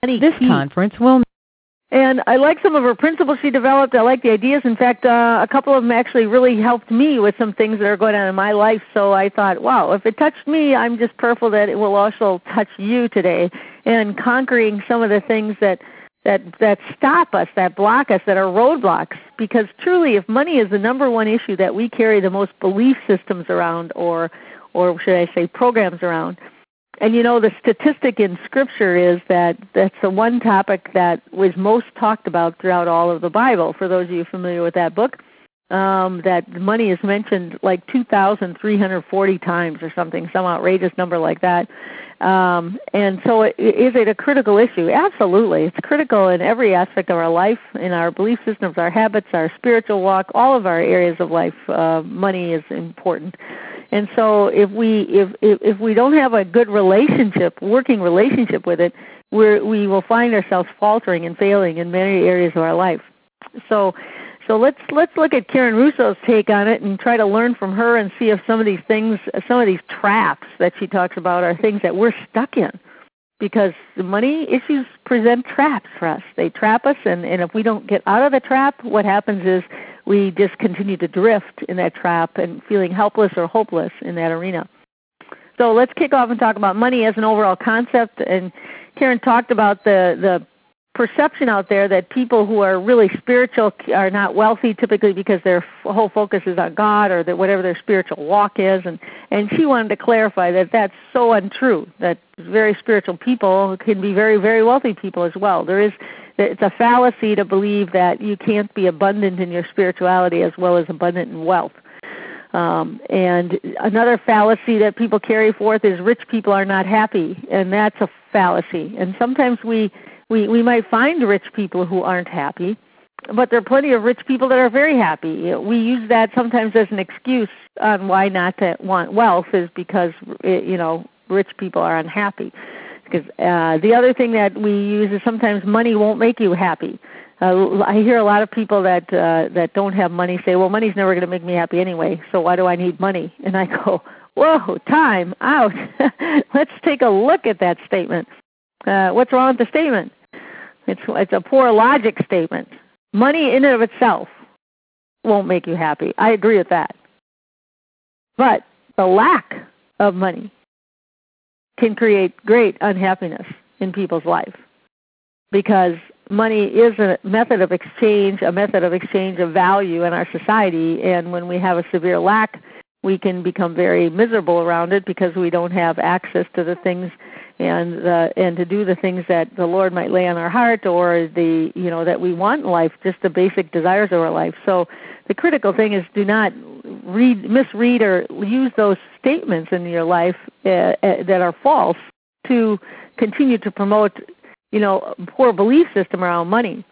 This conference will. And I like some of her principles she developed. I like the ideas. In fact, a couple of them actually really helped me with some things that are going on in my life. So I thought, wow, if it touched me, I'm just prayerful that it will also touch you today. And conquering some of the things that stop us, that block us, that are roadblocks. Because truly, if money is the number one issue that we carry the most belief systems around, or should I say programs around. And you know, the statistic in Scripture is that that's the one topic that was most talked about throughout all of the Bible. For those of you familiar with that book, that money is mentioned like 2,340 times or something, some outrageous number like that. And so is it a critical issue? Absolutely. It's critical in every aspect of our life, in our belief systems, our habits, our spiritual walk, all of our areas of life. Money is important. And so if we don't have a good relationship, working relationship with it, we will find ourselves faltering and failing in many areas of our life. So let's look at Karen Russo's take on it and try to learn from her and see if some of these things, some of these traps that she talks about are things that we're stuck in. Because the money issues present traps for us. They trap us, and if we don't get out of the trap, what happens is we just continue to drift in that trap and feeling helpless or hopeless in that arena. So let's kick off and talk about money as an overall concept. And Karen talked about the perception out there that people who are really spiritual are not wealthy, typically because their whole focus is on God or that whatever their spiritual walk is. And she wanted to clarify that that's so untrue, that very spiritual people can be very, very wealthy people as well. It's a fallacy to believe that you can't be abundant in your spirituality as well as abundant in wealth. And another fallacy that people carry forth is rich people are not happy, and that's a fallacy. And sometimes we might find rich people who aren't happy, but there are plenty of rich people that are very happy. We use that sometimes as an excuse on why not to want wealth, is because, rich people are unhappy. Because the other thing that we use is sometimes money won't make you happy. I hear a lot of people that don't have money say, well, money's never going to make me happy anyway, so why do I need money? And I go, whoa, time out. Let's take a look at that statement. What's wrong with the statement? It's a poor logic statement. Money in and of itself won't make you happy. I agree with that. But the lack of money can create great unhappiness in people's life, because money is a method of exchange of value in our society, and when we have a severe lack, we can become very miserable around it because we don't have access to the things and to do the things that the Lord might lay on our heart, or that we want in life, just the basic desires of our life. So the critical thing is, do not misread or use those statements in your life that are false to continue to promote, a poor belief system around money.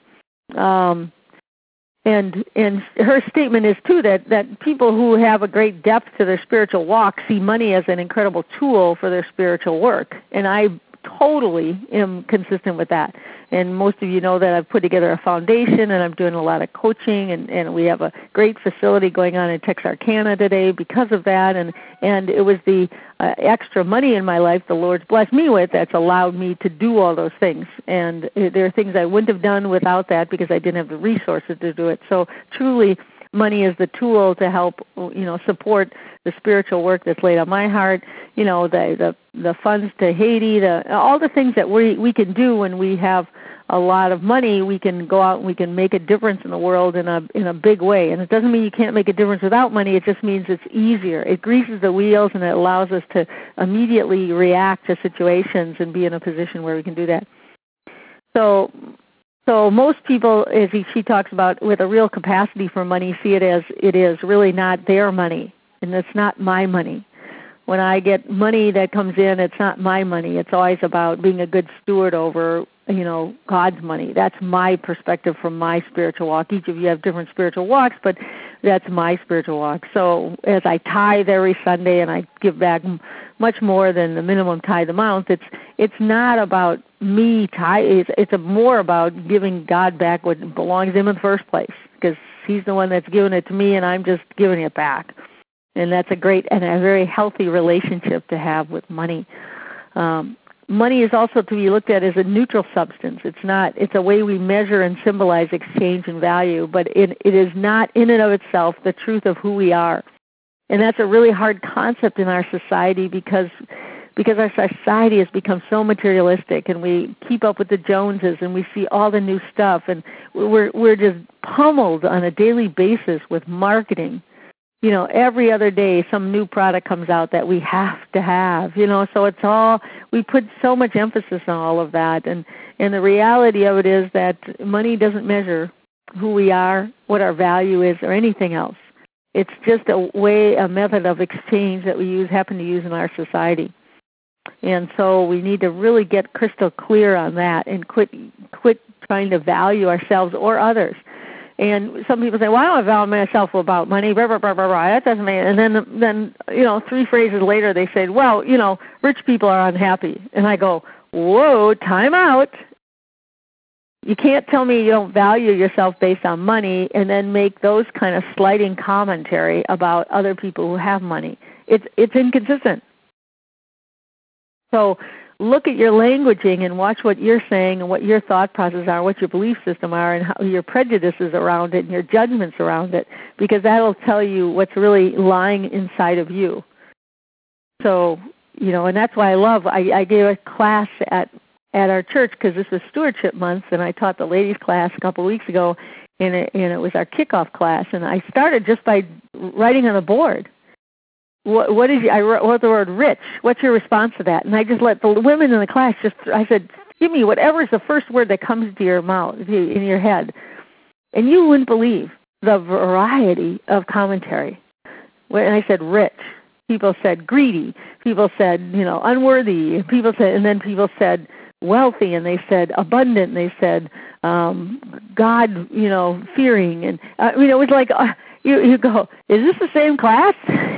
And her statement is, too, that people who have a great depth to their spiritual walk see money as an incredible tool for their spiritual work. And I totally am consistent with that. And most of you know that I've put together a foundation, and I'm doing a lot of coaching, and we have a great facility going on in Texarkana today because of that. And it was the extra money in my life the Lord's blessed me with that's allowed me to do all those things. And there are things I wouldn't have done without that because I didn't have the resources to do it. So truly, money is the tool to help, support the spiritual work that's laid on my heart. The funds to Haiti, all the things that we can do when we have a lot of money. We can go out and we can make a difference in the world in a big way. And it doesn't mean you can't make a difference without money. It just means it's easier. It greases the wheels, and it allows us to immediately react to situations and be in a position where we can do that. So most people, as she talks about, with a real capacity for money, see it as it is really not their money, and it's not my money. When I get money that comes in, it's not my money. It's always about being a good steward over, God's money. That's my perspective from my spiritual walk. Each of you have different spiritual walks, but that's my spiritual walk. So as I tithe every Sunday and I give back much more than the minimum tithe amount, it's not about me tithe. It's more about giving God back what belongs to Him in the first place, because He's the one that's given it to me, and I'm just giving it back. And that's a great and a very healthy relationship to have with money. money is also to be looked at as a neutral substance. It's a way we measure and symbolize exchange and value, but it is not in and of itself the truth of who we are. And that's a really hard concept in our society because our society has become so materialistic, and we keep up with the Joneses, and we see all the new stuff, and we're just pummeled on a daily basis with marketing. Every other day some new product comes out that we have to have, so we put so much emphasis on all of that, and the reality of it is that money doesn't measure who we are, what our value is, or anything else. It's just a method of exchange that we happen to use in our society. And so we need to really get crystal clear on that and quit trying to value ourselves or others. And some people say, well, I don't value myself about money, blah, blah, blah, blah, blah. That doesn't mean. And then 3 phrases later they say, well, rich people are unhappy. And I go, whoa, time out. You can't tell me you don't value yourself based on money and then make those kind of slighting commentary about other people who have money. It's inconsistent. So look at your languaging and watch what you're saying and what your thought processes are, what your belief system are, and how your prejudices around it and your judgments around it, because that'll tell you what's really lying inside of you. So, and that's why I gave a class at our church because this was Stewardship Month, and I taught the ladies' class a couple of weeks ago, and it was our kickoff class, and I started just by writing on the board. I wrote the word rich. What's your response to that? And I just let the women in the class I said, give me whatever is the first word that comes to your mouth, in your head. And you wouldn't believe the variety of commentary. When I said rich, people said greedy. People said, unworthy. And then people said wealthy, and they said abundant, and they said God, fearing. And it was like, you go, is this the same class?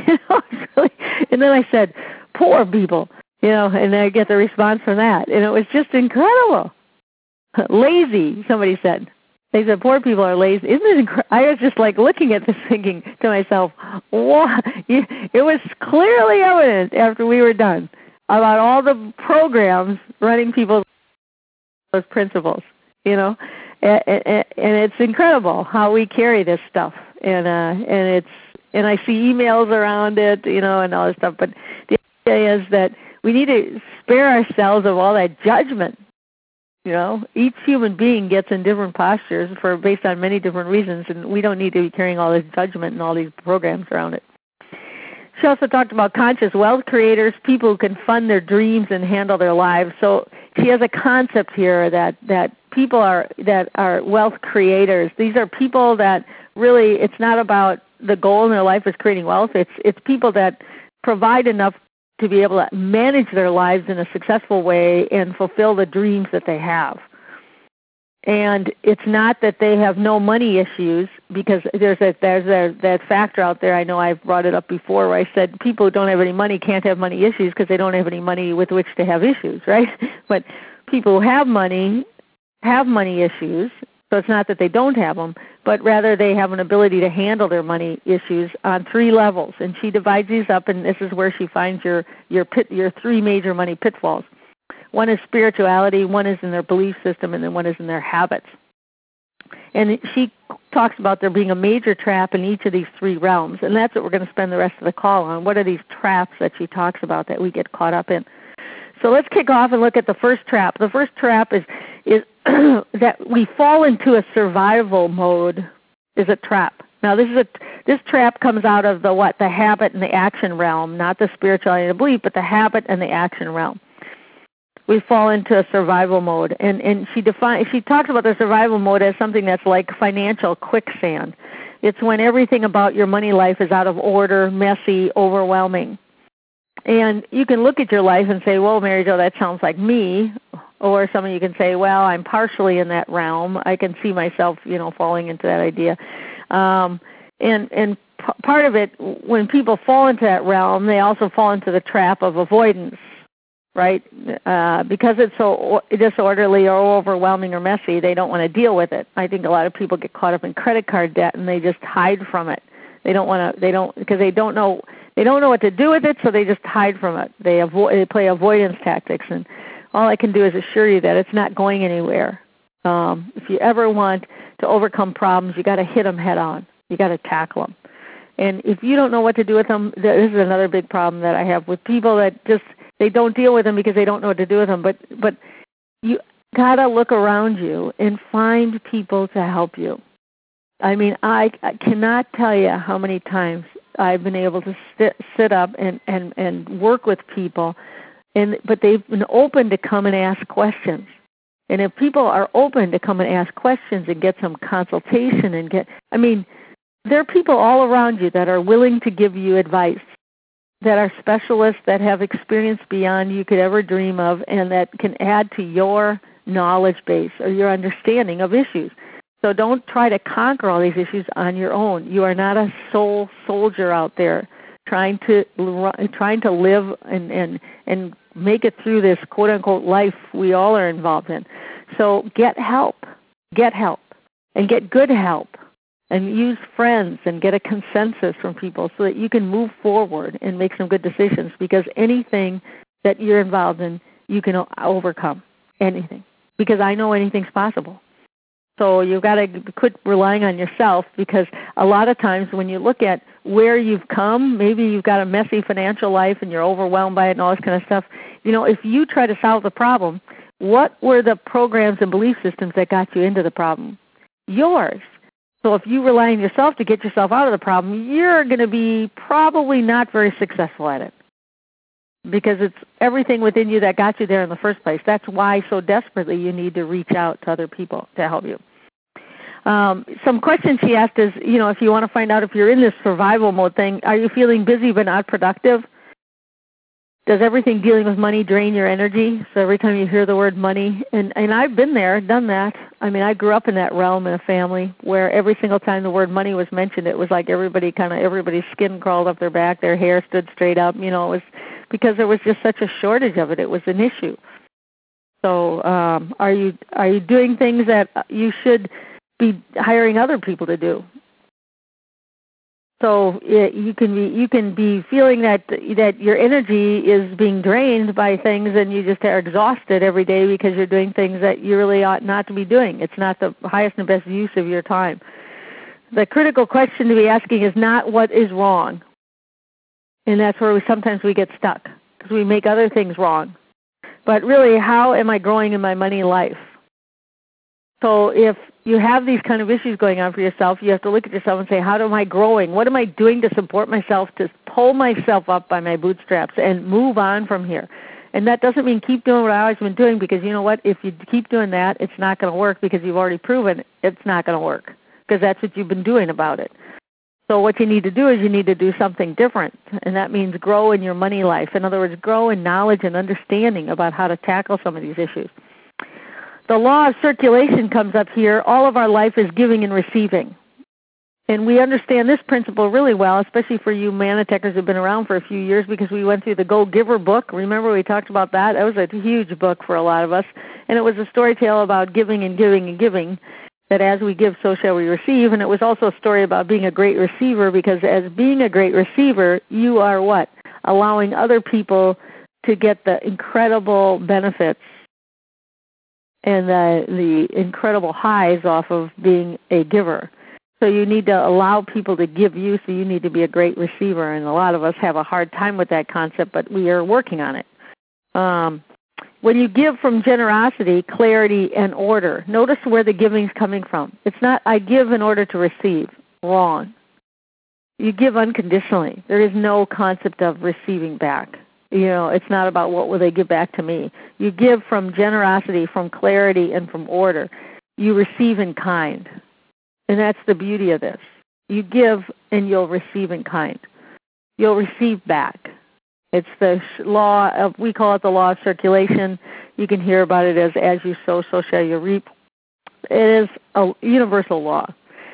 And then I said, poor people, and I get the response from that. And it was just incredible. Lazy, somebody said. They said poor people are lazy. Isn't it incredible? I was just like looking at this thinking to myself, what? It was clearly evident after we were done about all the programs running people's principles, and it's incredible how we carry this stuff. And I see emails around it, and all this stuff. But the idea is that we need to spare ourselves of all that judgment. Each human being gets in different postures based on many different reasons, and we don't need to be carrying all this judgment and all these programs around it. She also talked about conscious wealth creators, people who can fund their dreams and handle their lives. So she has a concept here that people that are wealth creators. These are people that really, it's not about the goal in their life is creating wealth. It's people that provide enough to be able to manage their lives in a successful way and fulfill the dreams that they have. And it's not that they have no money issues, because there's that factor out there. I know I've brought it up before where I said people who don't have any money can't have money issues because they don't have any money with which to have issues, right? But people who have money issues. So it's not that they don't have them, but rather they have an ability to handle their money issues on 3 levels. And she divides these up, and this is where she finds your 3 major money pitfalls. One is spirituality, one is in their belief system, and then one is in their habits. And she talks about there being a major trap in each of these 3 realms, and that's what we're going to spend the rest of the call on. What are these traps that she talks about that we get caught up in? So let's kick off and look at the first trap. The first trap is that we fall into a survival mode is a trap. Now this trap comes out of the habit and the action realm, not the spirituality and the belief, but the habit and the action realm. We fall into a survival mode, and she talks about the survival mode as something that's like financial quicksand. It's when everything about your money life is out of order, messy, overwhelming. And you can look at your life and say, well, Mary Jo, that sounds like me. Or some of you can say, well, I'm partially in that realm. I can see myself, falling into that idea. And part of it, when people fall into that realm, they also fall into the trap of avoidance, right? Because it's so disorderly or overwhelming or messy, they don't want to deal with it. I think a lot of people get caught up in credit card debt and they just hide from it. Because they don't know what to do with it, so they just hide from it. They play avoidance tactics. And all I can do is assure you that it's not going anywhere. If you ever want to overcome problems, you got to hit them head on. You got to tackle them. And if you don't know what to do with them, this is another big problem that I have with people that just, they don't deal with them because they don't know what to do with them. But you got to look around you and find people to help you. I mean, I cannot tell you how many times I've been able to sit up and work with people, but they've been open to come and ask questions. And if people are open to come and ask questions and get some consultation there are people all around you that are willing to give you advice, that are specialists, that have experience beyond you could ever dream of, and that can add to your knowledge base or your understanding of issues. So don't try to conquer all these issues on your own. You are not a sole soldier out there trying to live and make it through this quote-unquote life we all are involved in. So get help, and get good help, and use friends and get a consensus from people so that you can move forward and make some good decisions, because anything that you're involved in, you can overcome anything, because I know anything's possible. So you've got to quit relying on yourself, because a lot of times when you look at where you've come, maybe you've got a messy financial life and you're overwhelmed by it and all this kind of stuff. If you try to solve the problem, what were the programs and belief systems that got you into the problem? Yours. So if you rely on yourself to get yourself out of the problem, you're going to be probably not very successful at it, because it's everything within you that got you there in the first place. That's why so desperately you need to reach out to other people to help you. Some questions she asked is, if you want to find out if you're in this survival mode thing, are you feeling busy but not productive? Does everything dealing with money drain your energy? So every time you hear the word money, and I've been there, done that. I grew up in that realm in a family where every single time the word money was mentioned, it was like everybody's skin crawled up their back, their hair stood straight up. It was because there was just such a shortage of it. It was an issue. So are you doing things that you should be hiring other people to do? So you can be feeling that your energy is being drained by things, and you just are exhausted every day because you're doing things that you really ought not to be doing. It's not the highest and best use of your time. The critical question to be asking is not what is wrong, and that's where sometimes we get stuck, because we make other things wrong. But really, how am I growing in my money life? So if you have these kind of issues going on for yourself, you have to look at yourself and say, how am I growing? What am I doing to support myself, to pull myself up by my bootstraps and move on from here? And that doesn't mean keep doing what I've always been doing, because you know what? If you keep doing that, it's not going to work, because you've already proven it's not going to work, because that's what you've been doing about it. So what you need to do is you need to do something different, and that means grow in your money life. In other words, grow in knowledge and understanding about how to tackle some of these issues. The law of circulation comes up here. All of our life is giving and receiving. And we understand this principle really well, especially for you Manitechers who've been around for a few years, because we went through the Go Giver book. Remember we talked about that? That was a huge book for a lot of us. And it was a story tale about giving and giving and giving, that as we give, so shall we receive. And it was also a story about being a great receiver, because as being a great receiver, you are what? Allowing other people to get the incredible benefits and the incredible highs off of being a giver. So you need to allow people to give you, so you need to be a great receiver. And a lot of us have a hard time with that concept, but we are working on it. When you give from generosity, clarity, and order, notice where the giving is coming from. It's not, I give in order to receive. Wrong. You give unconditionally. There is no concept of receiving back. It's not about what will they give back to me. You give from generosity, from clarity, and from order. You receive in kind. And that's the beauty of this. You give and you'll receive in kind. You'll receive back. It's the law of, we call it the law of circulation. You can hear about it as you sow, so shall you reap. It is a universal law.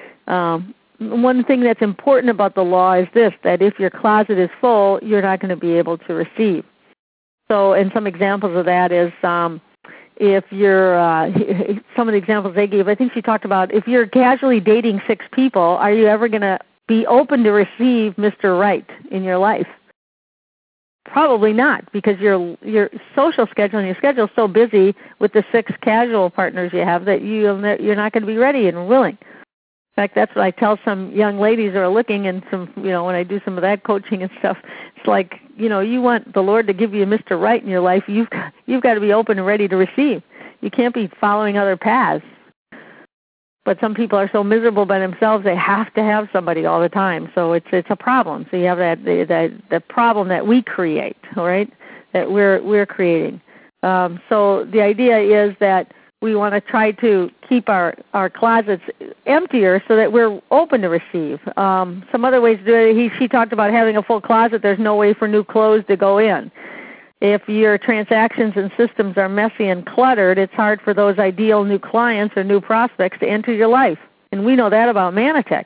One thing that's important about the law is this, that if your closet is full, you're not going to be able to receive. So, and some examples of that is if you're, some of the examples they gave, I think she talked about, if you're casually dating 6 people, are you ever going to be open to receive Mr. Right in your life? Probably not, because your social schedule and your schedule is so busy with the 6 casual partners you have that you're not going to be ready and willing. In fact, that's what I tell some young ladies who are looking, and some, when I do some of that coaching and stuff, it's like, you want the Lord to give you Mr. Right in your life. You've got to be open and ready to receive. You can't be following other paths. But some people are so miserable by themselves, they have to have somebody all the time. So it's a problem. So you have the problem that we create, all right, that we're creating. So the idea is that we want to try to keep our closets emptier so that we're open to receive. Some other ways to do it, she talked about having a full closet. There's no way for new clothes to go in. If your transactions and systems are messy and cluttered, it's hard for those ideal new clients or new prospects to enter your life. And we know that about Manatech.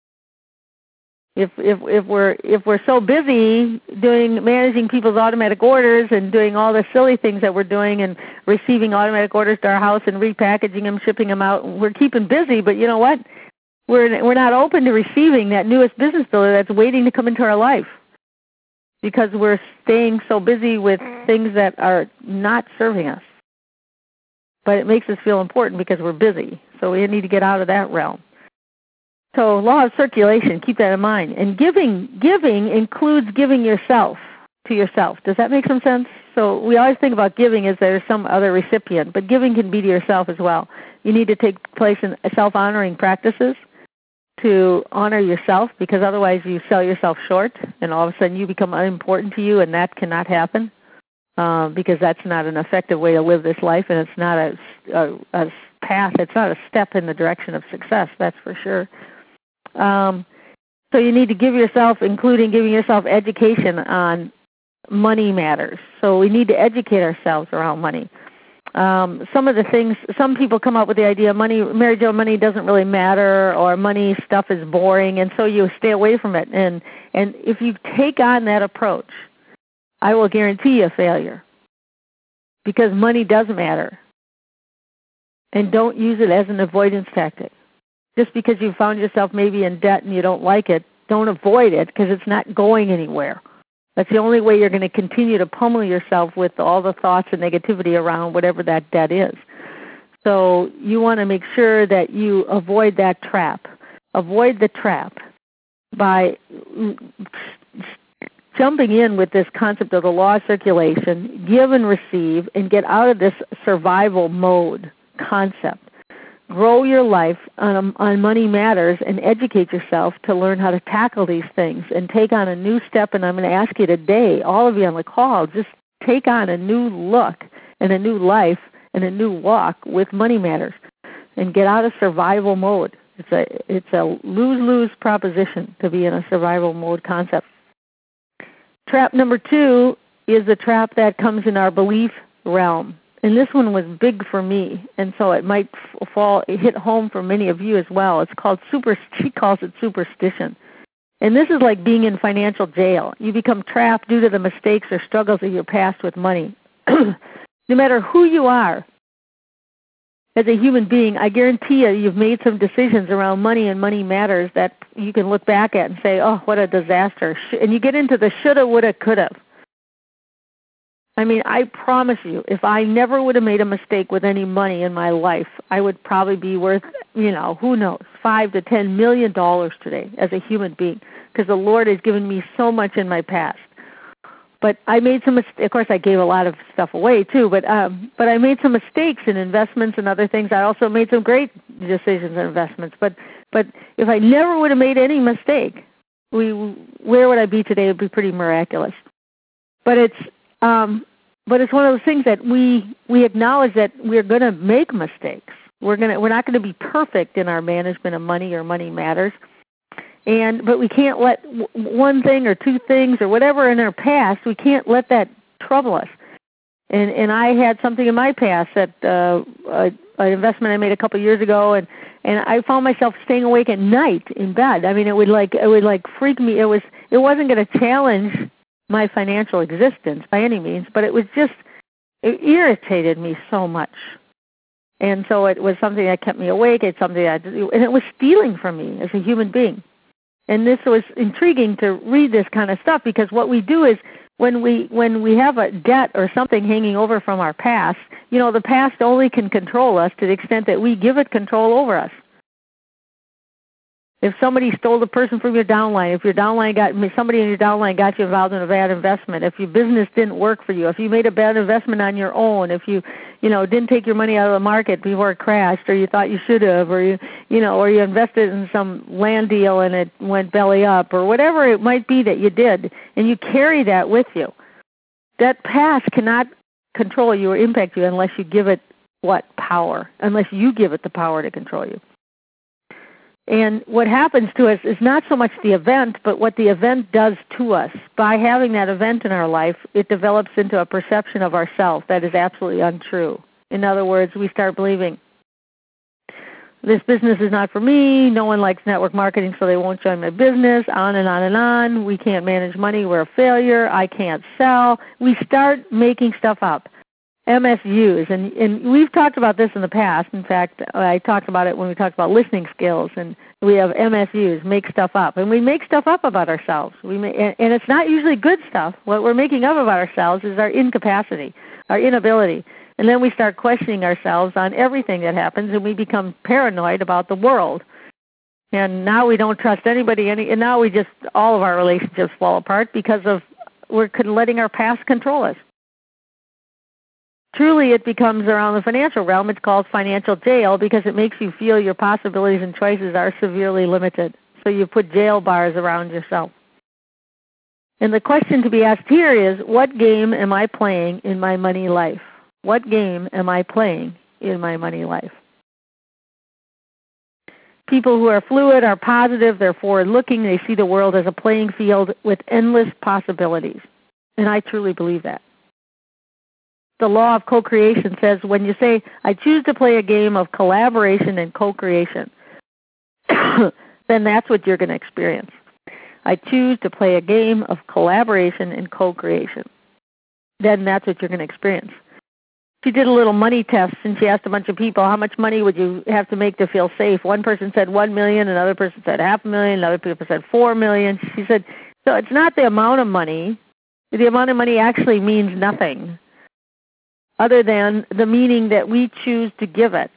If we're so busy managing people's automatic orders and doing all the silly things that we're doing and receiving automatic orders to our house and repackaging them, shipping them out, we're keeping busy. But you know what? We're not open to receiving that newest business builder that's waiting to come into our life, because we're staying so busy with things that are not serving us. But it makes us feel important because we're busy. So we need to get out of that realm. So law of circulation, keep that in mind. And giving includes giving yourself to yourself. Does that make some sense? So we always think about giving as there's some other recipient, but giving can be to yourself as well. You need to take place in self-honoring practices to honor yourself, because otherwise you sell yourself short and all of a sudden you become unimportant to you, and that cannot happen because that's not an effective way to live this life, and it's not a path, it's not a step in the direction of success, that's for sure. So you need to give yourself, including giving yourself education on money matters. So we need to educate ourselves around money. Some of the things, some people come up with the idea Mary Jo, money doesn't really matter, or money stuff is boring, and so you stay away from it. And if you take on that approach, I will guarantee you a failure, because money does matter. And don't use it as an avoidance tactic. Just because you found yourself maybe in debt and you don't like it, don't avoid it, because it's not going anywhere. That's the only way you're going to continue to pummel yourself with all the thoughts and negativity around whatever that debt is. So you want to make sure that you avoid that trap. Avoid the trap by jumping in with this concept of the law of circulation, give and receive, and get out of this survival mode concept. Grow your life on Money Matters and educate yourself to learn how to tackle these things and take on a new step. And I'm going to ask you today, all of you on the call, just take on a new look and a new life and a new walk with Money Matters and get out of survival mode. It's a lose-lose proposition to be in a survival mode concept. Trap number 2 is the trap that comes in our belief realm. And this one was big for me, and so it might hit home for many of you as well. It's called she calls it superstition. And this is like being in financial jail. You become trapped due to the mistakes or struggles of your past with money. No matter who you are as a human being, I guarantee you've made some decisions around money and money matters that you can look back at and say, oh, what a disaster. And you get into the shoulda, woulda, coulda. I mean, I promise you, if I never would have made a mistake with any money in my life, I would probably be worth, who knows, $5 to $10 million today as a human being, because the Lord has given me so much in my past. But I made some mistakes. Of course, I gave a lot of stuff away too, but I made some mistakes in investments and other things. I also made some great decisions in investments. But if I never would have made any mistake, where would I be today? It would be pretty miraculous. But it's one of those things that we acknowledge that we're going to make mistakes. We're not going to be perfect in our management of money or money matters. But we can't let one thing or two things or whatever in our past, we can't let that trouble us. And I had something in my past that an investment I made a couple of years ago, and I found myself staying awake at night in bed. I mean, it would freak me. It wasn't going to challenge my financial existence by any means, but it irritated me so much. And so it was something that kept me awake. It's something and it was stealing from me as a human being. And this was intriguing to read this kind of stuff, because what we do is when we have a debt or something hanging over from our past, the past only can control us to the extent that we give it control over us. If somebody stole the person from your downline, if somebody in your downline got you involved in a bad investment, if your business didn't work for you, if you made a bad investment on your own, if you didn't take your money out of the market before it crashed, or you thought you should have, or or you invested in some land deal and it went belly up, or whatever it might be that you did, and you carry that with you, that past cannot control you or impact you unless you give it power, unless you give it the power to control you. And what happens to us is not so much the event, but what the event does to us. By having that event in our life, it develops into a perception of ourselves that is absolutely untrue. In other words, we start believing, this business is not for me, no one likes network marketing so they won't join my business, on and on and on, we can't manage money, we're a failure, I can't sell. We start making stuff up. MSUs, and we've talked about this in the past. In fact, I talked about it when we talked about listening skills, and we have MSUs, make stuff up. And we make stuff up about ourselves. And it's not usually good stuff. What we're making up about ourselves is our incapacity, our inability. And then we start questioning ourselves on everything that happens, and we become paranoid about the world. And now we don't trust anybody, and now all of our relationships fall apart because we're letting our past control us. Truly, it becomes around the financial realm. It's called financial jail because it makes you feel your possibilities and choices are severely limited. So you put jail bars around yourself. And the question to be asked here is, what game am I playing in my money life? What game am I playing in my money life? People who are fluid are positive, they're forward-looking, they see the world as a playing field with endless possibilities. And I truly believe that. The law of co-creation says when you say, I choose to play a game of collaboration and co-creation, then that's what you're going to experience. I choose to play a game of collaboration and co-creation. Then that's what you're going to experience. She did a little money test, and she asked a bunch of people, how much money would you have to make to feel safe? One person said $1 million, another person said $500,000, another person said $4 million. She said, so it's not the amount of money. The amount of money actually means nothing, other than the meaning that we choose to give it.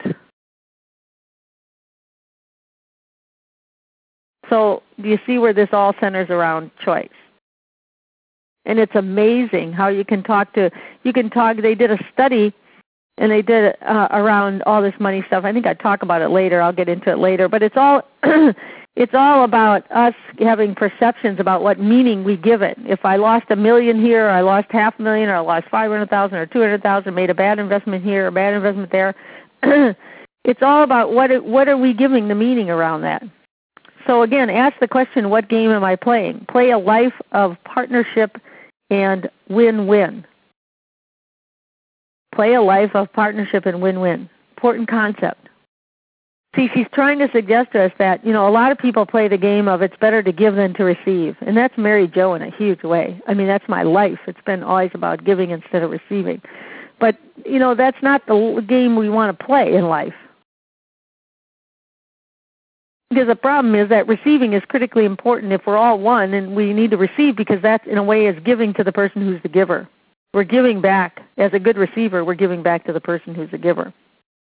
So do you see where this all centers around choice? And it's amazing how you can talk, they did a study, and they did it around all this money stuff. I think I'd talk about it later. I'll get into it later. But it's all it's all about us having perceptions about what meaning we give it. If I lost $1 million here, or I lost $500,000, or I lost $500,000 or $200,000, made a bad investment here, or a bad investment there, it's all about what are we giving the meaning around that. So again, ask the question, what game am I playing? Play a life of partnership and win-win. Play a life of partnership and win-win. Important concept. See, she's trying to suggest to us that, a lot of people play the game of it's better to give than to receive. And that's Mary Jo in a huge way. I mean, that's my life. It's been always about giving instead of receiving. But, that's not the game we want to play in life. Because the problem is that receiving is critically important if we're all one, and we need to receive because that, in a way, is giving to the person who's the giver. We're giving back. As a good receiver, we're giving back to the person who's the giver.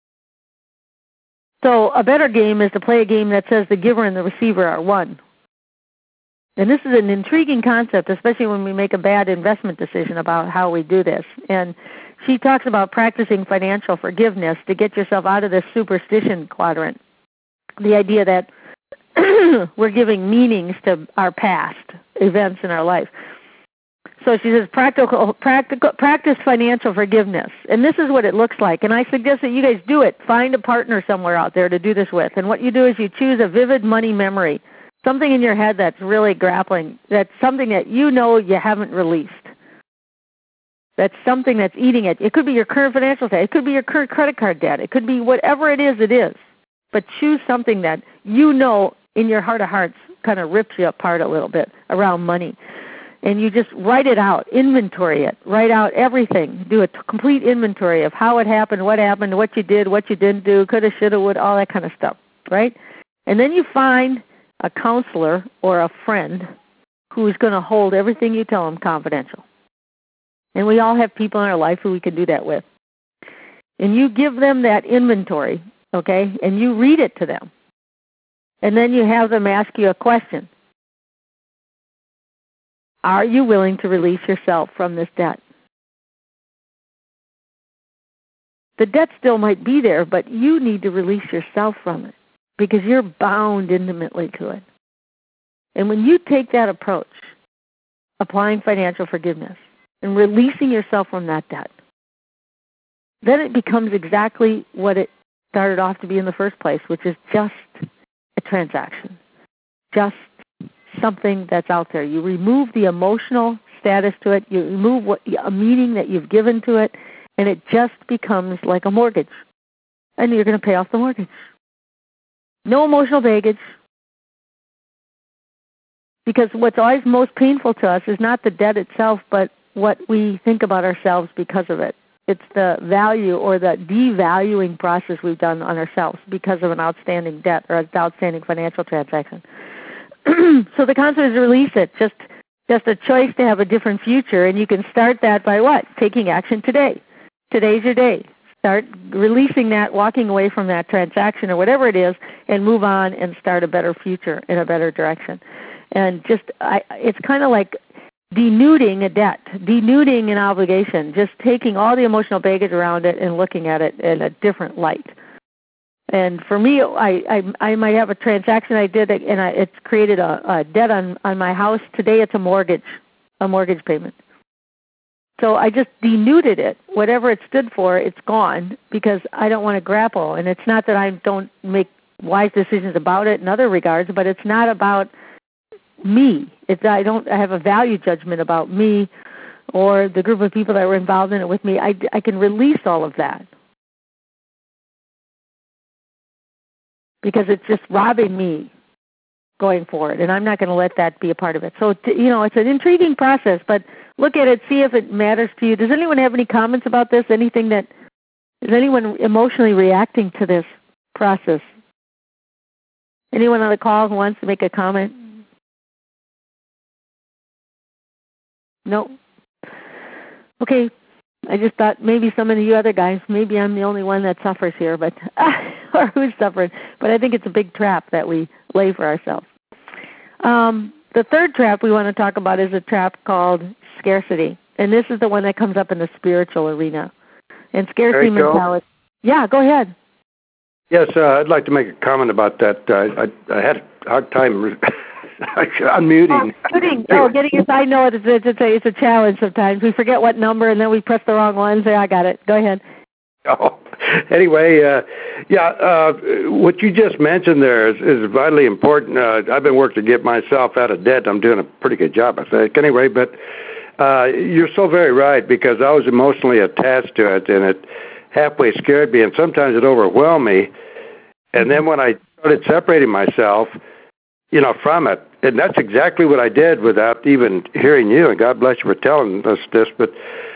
So a better game is to play a game that says the giver and the receiver are one. And this is an intriguing concept, especially when we make a bad investment decision about how we do this. And she talks about practicing financial forgiveness to get yourself out of this superstition quadrant. The idea that we're giving meanings to our past events in our life. So she says practice financial forgiveness. And this is what it looks like. And I suggest that you guys do it. Find a partner somewhere out there to do this with. And what you do is you choose a vivid money memory, something in your head that's really grappling, that's something that you haven't released. That's something that's eating it. It could be your current financial debt. It could be your current credit card debt. It could be whatever it is. But choose something that in your heart of hearts kind of rips you apart a little bit around money. And you just write it out, inventory it, write out everything. Do a complete inventory of how it happened, what you did, what you didn't do, coulda, shoulda, would, all that kind of stuff, right? And then you find a counselor or a friend who's going to hold everything you tell them confidential. And we all have people in our life who we can do that with. And you give them that inventory, okay, and you read it to them. And then you have them ask you a question. Are you willing to release yourself from this debt? The debt still might be there, but you need to release yourself from it because you're bound intimately to it. And when you take that approach, applying financial forgiveness and releasing yourself from that debt, then it becomes exactly what it started off to be in the first place, which is just a transaction, just something that's out there. You remove the emotional status to it, you remove a meaning that you've given to it, and it just becomes like a mortgage. And you're going to pay off the mortgage. No emotional baggage. Because what's always most painful to us is not the debt itself, but what we think about ourselves because of it. It's the value or the devaluing process we've done on ourselves because of an outstanding debt or an outstanding financial transaction. So the concept is to release it, just a choice to have a different future, and you can start that by what? Taking action today. Today's your day. Start releasing that, walking away from that transaction or whatever it is, and move on and start a better future in a better direction. And it's kind of like denuding a debt, denuding an obligation, just taking all the emotional baggage around it and looking at it in a different light. And for me, I might have a transaction I did, and it's created a debt on my house. Today it's a mortgage payment. So I just denuded it. Whatever it stood for, it's gone because I don't want to grapple. And it's not that I don't make wise decisions about it in other regards, but it's not about me. I have a value judgment about me or the group of people that were involved in it with me. I can release all of that because it's just robbing me going forward, and I'm not going to let that be a part of it. So, it's an intriguing process, but look at it, see if it matters to you. Does anyone have any comments about this? Is anyone emotionally reacting to this process? Anyone on the call who wants to make a comment? No? Okay. I just thought maybe some of you other guys, maybe I'm the only one that suffers here, but or who's suffering. But I think it's a big trap that we lay for ourselves. The third trap we want to talk about is a trap called scarcity. And this is the one that comes up in the spiritual arena. And scarcity mentality. Yeah, go ahead. Yes, I'd like to make a comment about that. I had a hard time unmuting. Getting your I know it's a challenge sometimes. We forget what number and then we press the wrong one. Say, I got it. Go ahead. Oh, anyway, what you just mentioned there is vitally important. I've been working to get myself out of debt. I'm doing a pretty good job, I think. Anyway, but you're so very right because I was emotionally attached to it, and it halfway scared me, and sometimes it overwhelmed me. And then when I started separating myself, from it, and that's exactly what I did without even hearing you, and God bless you for telling us this, but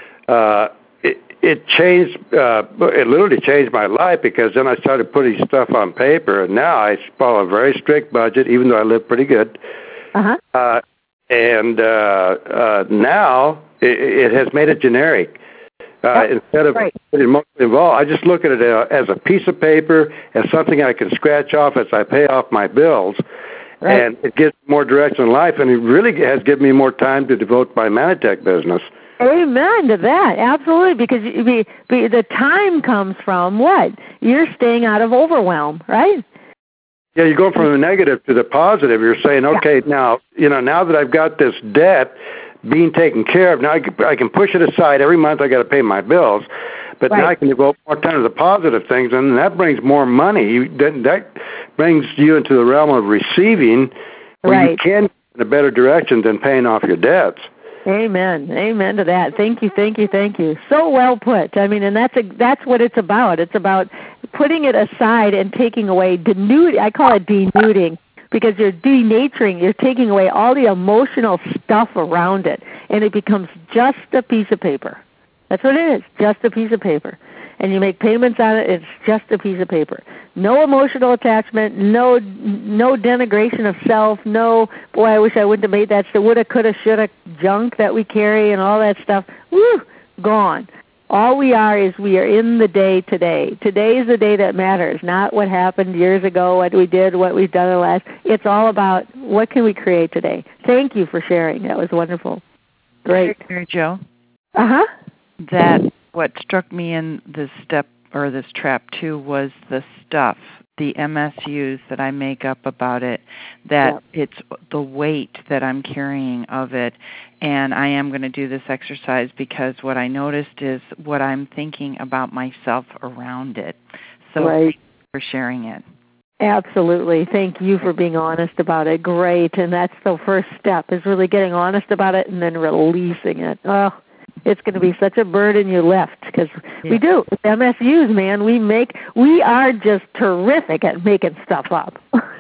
it changed, it literally changed my life because then I started putting stuff on paper, and now I follow a very strict budget, even though I live pretty good. Uh-huh. And now it has made it generic. Instead of getting emotionally involved, I just look at it as a piece of paper, as something I can scratch off as I pay off my bills. Right. And it gives more direction in life, and it really has given me more time to devote to my Manitech business. Amen to that. Absolutely, because the time comes from what? You're staying out of overwhelm, right? Yeah, you're going from the negative to the positive. You're saying, okay, now that I've got this debt being taken care of, now I can push it aside. Every month I got to pay my bills, but now I can devote more time to the positive things, and that brings more money. That brings you into the realm of receiving, where you can in a better direction than paying off your debts. Amen. Amen to that. Thank you. So well put. I mean, and that's what it's about. It's about putting it aside and taking away, I call it denuding, because you're denaturing, you're taking away all the emotional stuff around it, and it becomes just a piece of paper. That's what it is, just a piece of paper. And you make payments on it, it's just a piece of paper. No emotional attachment, no denigration of self, no, boy, I wish I wouldn't have made that, so woulda, coulda, shoulda junk that we carry and all that stuff. whew, gone. All we are is we are in the day today. Today is the day that matters, not what happened years ago, what we did, what we've done in the last. It's all about what can we create today. Thank you for sharing. That was wonderful. Great. Mary Jo? Uh-huh. That what struck me in this step or this trap too was the stuff, the MSUs that I make up about it, that it's the weight that I'm carrying of it. And I am going to do this exercise because what I noticed is what I'm thinking about myself around it. So thank you for sharing it. Absolutely. Thank you for being honest about it. Great. And that's the first step, is really getting honest about it and then releasing it. Oh, it's going to be such a burden you left, because we do. With MSUs, man, we are just terrific at making stuff up.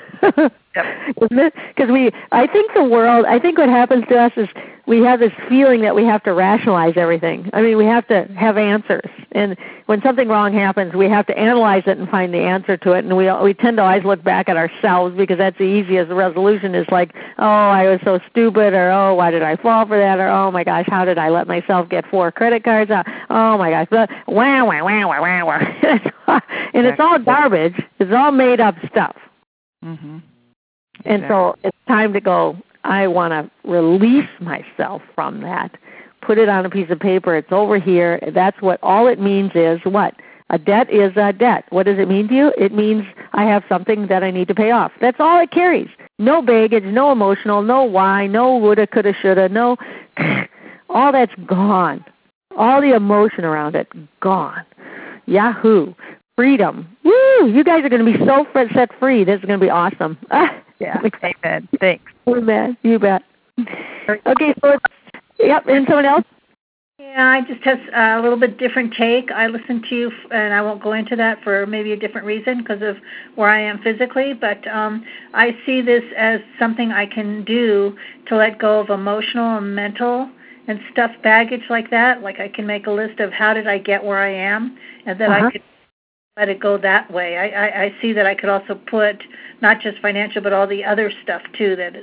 Isn't it? Because I think what happens to us is we have this feeling that we have to rationalize everything. I mean, we have to have answers. And when something wrong happens, we have to analyze it and find the answer to it. And we tend to always look back at ourselves, because that's the easiest resolution, is like, oh, I was so stupid, or oh, why did I fall for that, or oh my gosh, how did I let myself get 4 credit cards out? Oh my gosh, wah, wah, wah, wah, wah, wah. And it's all garbage. It's all made up stuff. Mm-hmm. And so it's time to go, I want to release myself from that. Put it on a piece of paper. It's over here. That's what all it means is what? A debt is a debt. What does it mean to you? It means I have something that I need to pay off. That's all it carries. No baggage, no emotional, no why, no woulda, coulda, shoulda, no. All that's gone. All the emotion around it, gone. Yahoo. Freedom. Woo! You guys are going to be so set free. This is going to be awesome. Yeah. Amen. Thanks. Amen. You bet. Okay, so and someone else? Yeah, I just have a little bit different take. I listened to you, and I won't go into that for maybe a different reason because of where I am physically, but I see this as something I can do to let go of emotional and mental and stuffed baggage like that. Like I can make a list of how did I get where I am, and then I could let it go that way. I see that I could also put not just financial, but all the other stuff too that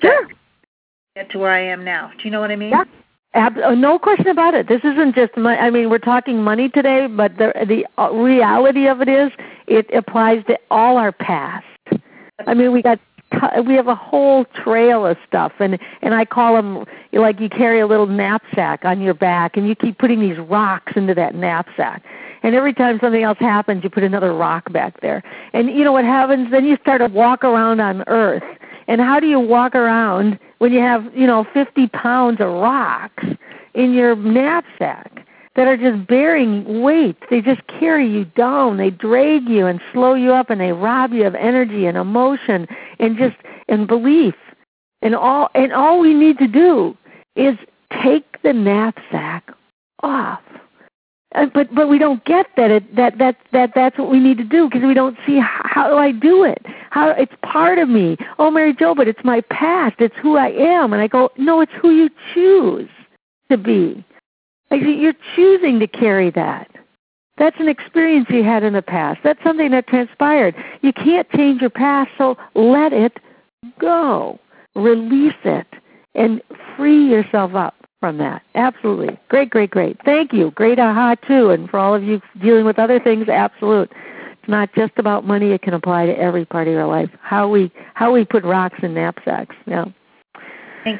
get to where I am now. Do you know what I mean? Yeah. No question about it. This isn't just money. I mean, we're talking money today, but the reality of it is it applies to all our past. I mean, we have a whole trail of stuff, and I call them, like you carry a little knapsack on your back, and you keep putting these rocks into that knapsack. And every time something else happens, you put another rock back there. And you know what happens? Then you start to walk around on Earth. And how do you walk around when you have, 50 pounds of rocks in your knapsack that are just bearing weight? They just carry you down. They drag you and slow you up, and they rob you of energy and emotion and belief. And all we need to do is take the knapsack off. But we don't get that's what we need to do, because we don't see how do I do it. How it's part of me. Oh, Mary Jo, but it's my past. It's who I am. And I go, no, it's who you choose to be. You're choosing to carry that. That's an experience you had in the past. That's something that transpired. You can't change your past, so let it go. Release it and free yourself up from that. Absolutely. Great. Thank you. Great aha, too. And for all of you dealing with other things, absolute. It's not just about money. It can apply to every part of your life. How we put rocks in knapsacks. Yeah. Thanks.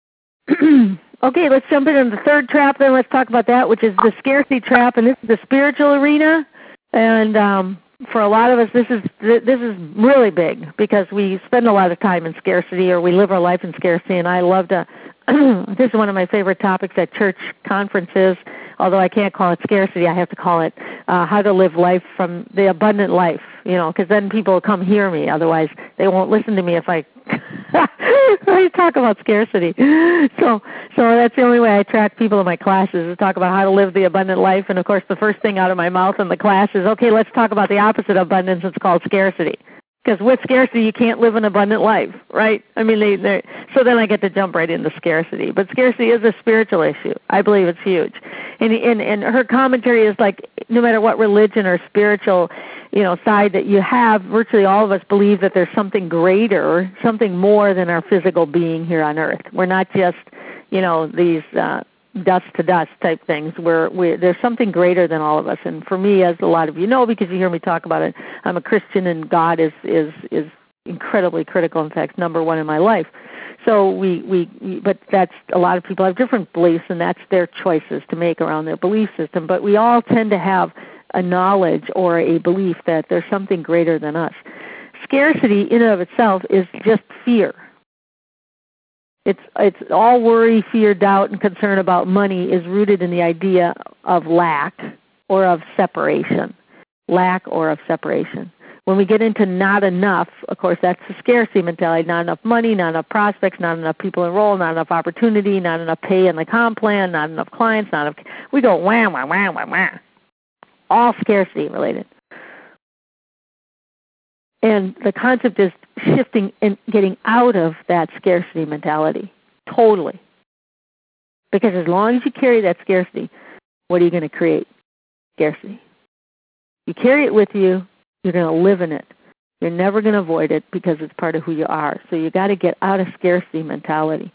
Okay, let's jump into the third trap then. Let's talk about that, which is the scarcity trap. And this is the spiritual arena. And for a lot of us, this is really big, because we spend a lot of time in scarcity, or we live our life in scarcity. And I love to this is one of my favorite topics at church conferences, although I can't call it scarcity. I have to call it how to live life from the abundant life, because then people will come hear me. Otherwise, they won't listen to me if I talk about scarcity. So that's the only way I attract people in my classes, is talk about how to live the abundant life. And, of course, the first thing out of my mouth in the class is, okay, let's talk about the opposite of abundance. It's called scarcity. Because with scarcity, you can't live an abundant life, right? I mean, so then I get to jump right into scarcity. But scarcity is a spiritual issue. I believe it's huge. And her commentary is like, no matter what religion or spiritual, side that you have, virtually all of us believe that there's something greater, something more than our physical being here on Earth. We're not just, these dust to dust type things where there's something greater than all of us. And for me, as a lot of you know, because you hear me talk about it, I'm a Christian, and God is incredibly critical. In fact, number one in my life. So but that's, a lot of people have different beliefs, and that's their choices to make around their belief system. But we all tend to have a knowledge or a belief that there's something greater than us. Scarcity in and of itself is just fear. It's all worry, fear, doubt, and concern about money is rooted in the idea of lack or of separation. Lack or of separation. When we get into not enough, of course, that's the scarcity mentality. Not enough money, not enough prospects, not enough people enrolled, not enough opportunity, not enough pay in the comp plan, not enough clients, not enough. We go wah, wah, wah, wah, wah. All scarcity related. And the concept is shifting and getting out of that scarcity mentality, totally. Because as long as you carry that scarcity, what are you going to create? Scarcity. You carry it with you, you're going to live in it. You're never going to avoid it because it's part of who you are. So you got to get out of scarcity mentality.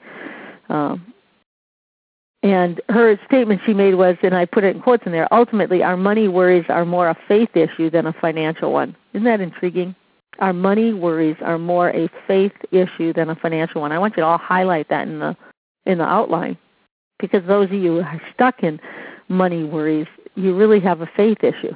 And her statement she made was, and I put it in quotes in there, ultimately our money worries are more a faith issue than a financial one. Isn't that intriguing? Our money worries are more a faith issue than a financial one. I want you to all highlight that in the outline, because those of you who are stuck in money worries, you really have a faith issue.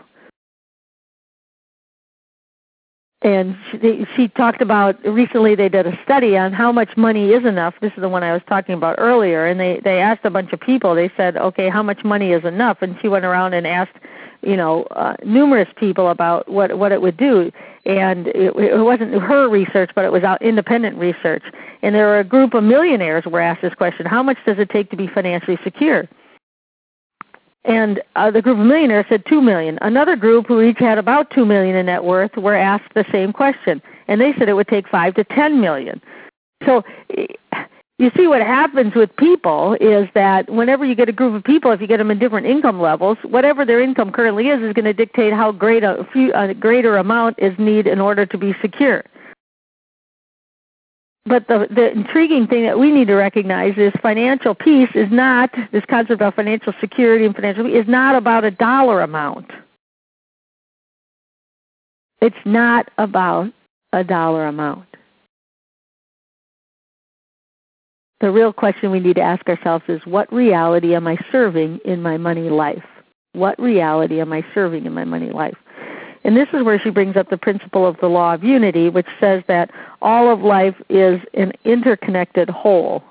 And she talked about, recently they did a study on how much money is enough. This is the one I was talking about earlier. And they asked a bunch of people. They said, okay, how much money is enough? And she went around and asked, numerous people about what it would do. And it wasn't her research, but it was independent research. And there were a group of millionaires were asked this question: how much does it take to be financially secure? And the group of millionaires said $2 million. Another group, who each had about $2 million in net worth, were asked the same question, and they said it would take $5 to $10 million. So you see, what happens with people is that whenever you get a group of people, if you get them in different income levels, whatever their income currently is going to dictate how great a greater amount is needed in order to be secure. But the intriguing thing that we need to recognize is financial peace is not, this concept of financial security and financial peace is not about a dollar amount. It's not about a dollar amount. The real question we need to ask ourselves is, what reality am I serving in my money life? What reality am I serving in my money life? And this is where she brings up the principle of the law of unity, which says that all of life is an interconnected whole.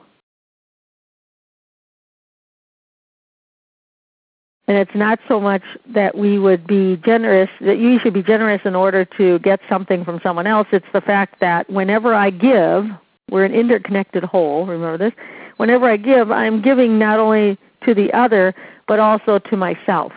And it's not so much that we would be generous, that you should be generous in order to get something from someone else. It's the fact that whenever I give, we're an interconnected whole, remember this? Whenever I give, I'm giving not only to the other, but also to myself.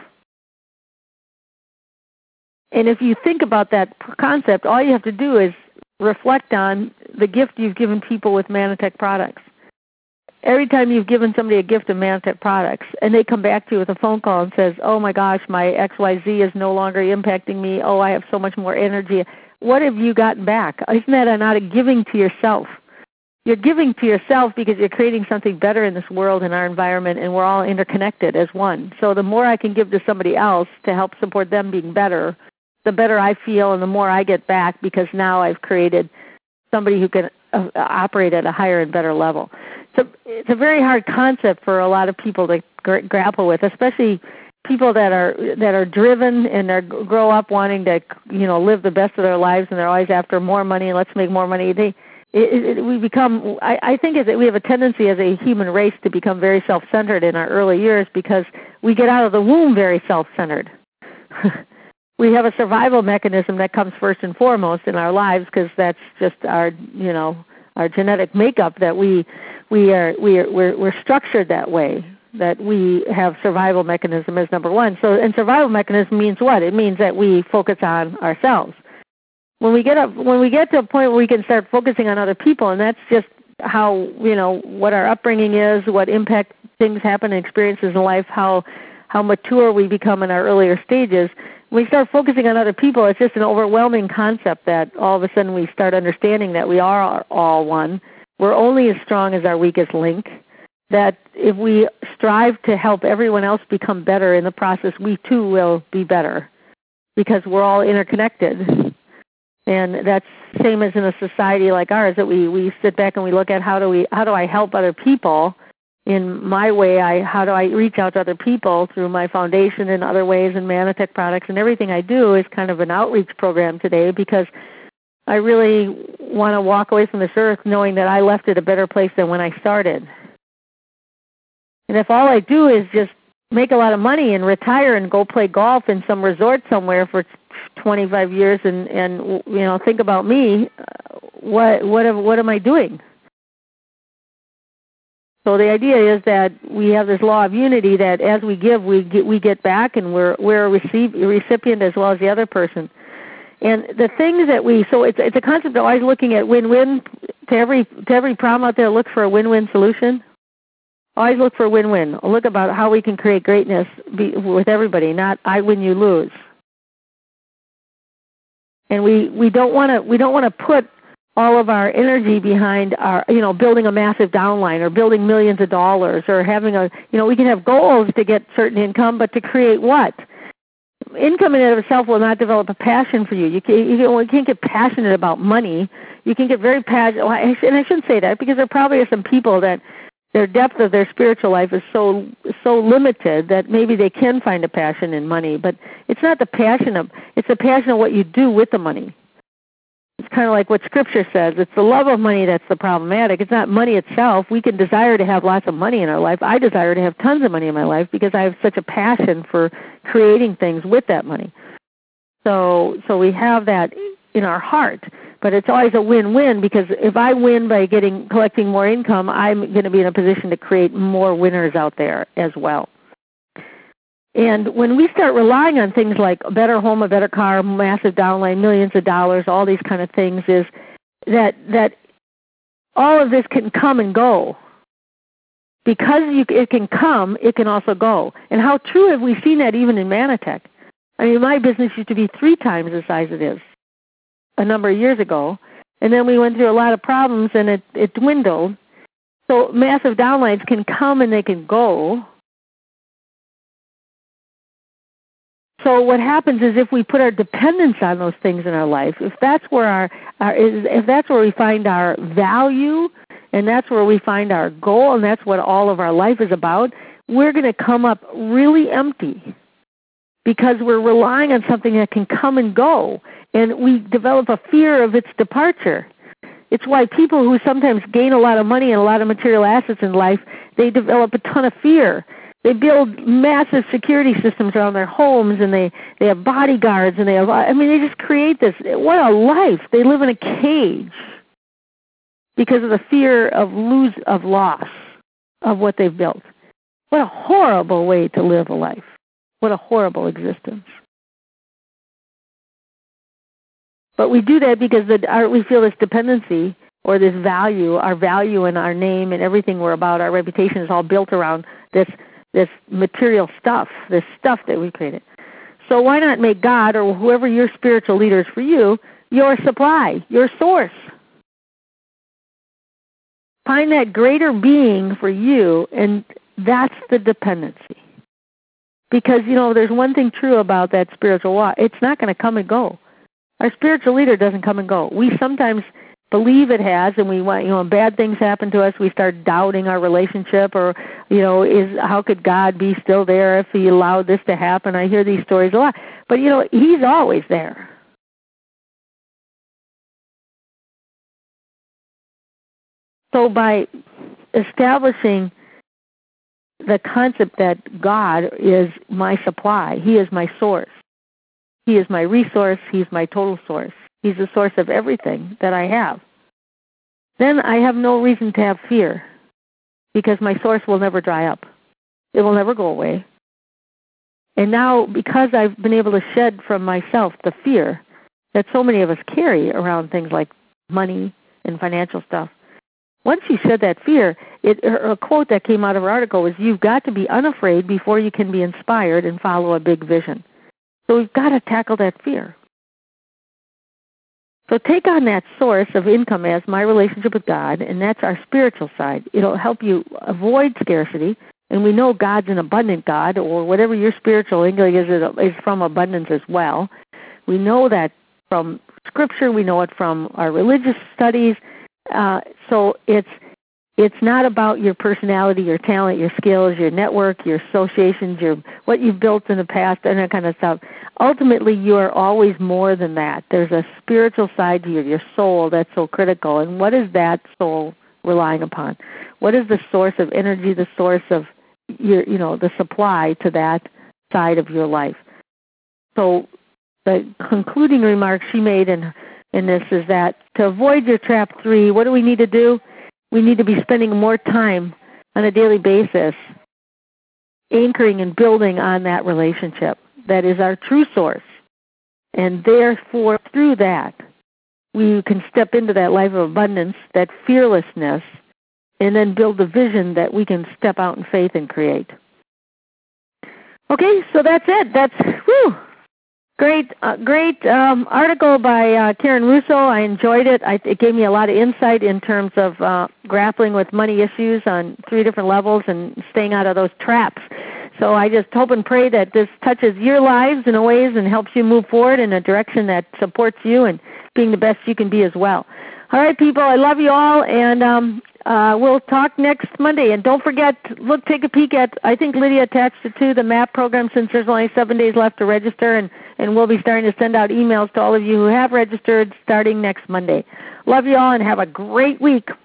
And if you think about that concept, all you have to do is reflect on the gift you've given people with Manatech products. Every time you've given somebody a gift of Manatech products, and they come back to you with a phone call and says, oh my gosh, my XYZ is no longer impacting me, oh, I have so much more energy, what have you gotten back? Isn't that not a giving to yourself? You're giving to yourself because you're creating something better in this world, in our environment, and we're all interconnected as one. So the more I can give to somebody else to help support them being better, the better I feel and the more I get back, because now I've created somebody who can operate at a higher and better level. So it's a very hard concept for a lot of people to grapple with, especially people that are driven and grow up wanting to live the best of their lives, and they're always after more money and let's make more money. We become, I think that we have a tendency as a human race to become very self-centered in our early years because we get out of the womb very self-centered. We have a survival mechanism that comes first and foremost in our lives because that's just our genetic makeup, that we're structured that way, that we have survival mechanism as number one. So, and survival mechanism means what? It means that we focus on ourselves. When we get to a point where we can start focusing on other people, and that's just how, what our upbringing is, what impact things happen and experiences in life, how mature we become in our earlier stages. When we start focusing on other people, it's just an overwhelming concept that all of a sudden we start understanding that we are all one. We're only as strong as our weakest link. that if we strive to help everyone else become better in the process, we too will be better because we're all interconnected. And that's the same as in a society like ours, that we sit back and we look at how do I help other people in my way, how do I reach out to other people through my foundation and other ways and Manatech products, and everything I do is kind of an outreach program today because I really want to walk away from this earth knowing that I left it a better place than when I started. And if all I do is just make a lot of money and retire and go play golf in some resort somewhere for 25 years and think about me, what am I doing? So the idea is that we have this law of unity that as we give, we get back, and we're a recipient as well as the other person. And the things that so it's a concept of always looking at win-win. To every problem out there, look for a win-win solution. Always look for a win-win. Look about how we can create greatness with everybody, not I win, you lose. And we don't want to put all of our energy behind our, building a massive downline or building millions of dollars or having we can have goals to get certain income, but to create what? Income in and of itself will not develop a passion for you. You can't get passionate about money. You can get very passionate, and I shouldn't say that because there probably are some people that their depth of their spiritual life is so limited that maybe they can find a passion in money, but it's not the passion it's the passion of what you do with the money. It's kind of like what Scripture says. It's the love of money that's the problematic. It's not money itself. We can desire to have lots of money in our life. I desire to have tons of money in my life because I have such a passion for creating things with that money. So we have that in our heart. But it's always a win-win because if I win by collecting more income, I'm going to be in a position to create more winners out there as well. And when we start relying on things like a better home, a better car, massive downline, millions of dollars, all these kind of things, is that all of this can come and go. Because it can come, it can also go. And how true have we seen that even in Manatech? I mean, my business used to be 3 times the size it is a number of years ago, and then we went through a lot of problems and it dwindled. So massive downlines can come and they can go. So what happens is if we put our dependence on those things in our life, if that's where if that's where we find our value, and that's where we find our goal, and that's what all of our life is about, we're going to come up really empty because we're relying on something that can come and go, and we develop a fear of its departure. It's why people who sometimes gain a lot of money and a lot of material assets in life, they develop a ton of fear. They build massive security systems around their homes, and they have bodyguards, and they just create this. What a life. They live in a cage because of the fear of loss of what they've built. What a horrible way to live a life. What a horrible existence. But we do that because we feel this dependency or this value, our value and our name and everything we're about, our reputation is all built around this material stuff, this stuff that we created. So why not make God or whoever your spiritual leader is for you, your supply, your source? Find that greater being for you, and that's the dependency. Because, there's one thing true about that spiritual walk. It's not going to come and go. Our spiritual leader doesn't come and go. We sometimes believe it has, and we want, bad things happen to us, we start doubting our relationship, or, how could God be still there if he allowed this to happen? I hear these stories a lot. But, he's always there. So by establishing the concept that God is my supply, he is my source, he is my resource, he's my total source, he's the source of everything that I have, then I have no reason to have fear because my source will never dry up. It will never go away. And now, because I've been able to shed from myself the fear that so many of us carry around things like money and financial stuff, once you shed that fear, a quote that came out of our article was, you've got to be unafraid before you can be inspired and follow a big vision. So we've got to tackle that fear. So take on that source of income as my relationship with God, and that's our spiritual side. It'll help you avoid scarcity, and we know God's an abundant God, or whatever your spiritual English is from abundance as well. We know that from Scripture. We know it from our religious studies. So it's not about your personality, your talent, your skills, your network, your associations, what you've built in the past, and that kind of stuff. Ultimately, you are always more than that. There's a spiritual side to your soul that's so critical. And what is that soul relying upon? What is the source of energy, the source of the supply to that side of your life? So the concluding remark she made in this is that to avoid your trap 3, what do we need to do? We need to be spending more time on a daily basis anchoring and building on that relationship. That is our true source. And therefore, through that, we can step into that life of abundance, that fearlessness, and then build the vision that we can step out in faith and create. Okay, so that's it. That's great article by Karen Russo. I enjoyed it. It gave me a lot of insight in terms of grappling with money issues on 3 different levels and staying out of those traps. So I just hope and pray that this touches your lives in ways and helps you move forward in a direction that supports you and being the best you can be as well. All right, people, I love you all, and we'll talk next Monday. And don't forget, take a peek at, I think Lydia attached it to the MAP program since there's only 7 days left to register, and we'll be starting to send out emails to all of you who have registered starting next Monday. Love you all, and have a great week.